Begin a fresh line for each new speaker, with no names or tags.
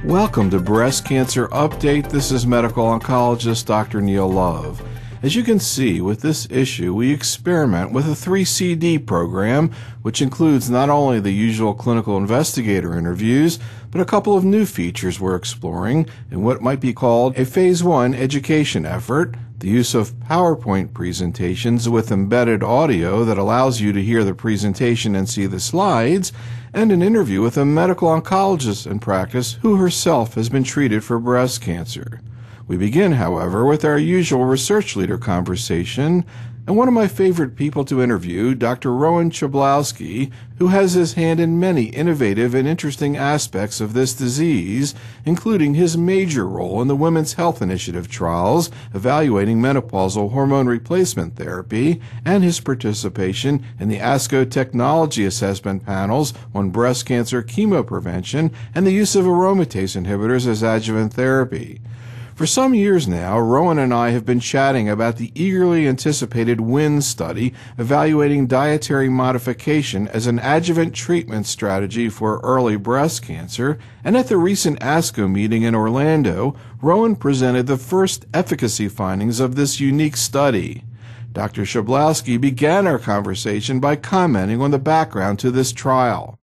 Welcome to Breast Cancer Update. This is medical oncologist Dr. Neil Love. As you can see, with this issue, we experiment with a 3CD program, which includes not only the usual clinical investigator interviews, but a couple of new features we're exploring in what might be called a Phase 1 education effort, the use of PowerPoint presentations with embedded audio that allows you to hear the presentation and see the slides, and an interview with a medical oncologist in practice who herself has been treated for breast cancer. We begin, however, with our usual research leader conversation, and one of my favorite people to interview, Dr. Rowan Chablowski, who has his hand in many innovative and interesting aspects of this disease, including his major role in the Women's Health Initiative trials evaluating menopausal hormone replacement therapy, and his participation in the ASCO Technology Assessment panels on breast cancer chemoprevention and the use of aromatase inhibitors as adjuvant therapy. For some years now, Rowan and I have been chatting about the eagerly anticipated WIN study evaluating dietary modification as an adjuvant treatment strategy for early breast cancer, and at the recent ASCO meeting in Orlando, Rowan presented the first efficacy findings of this unique study. Dr. Chablowski began our conversation by commenting on the background to this trial.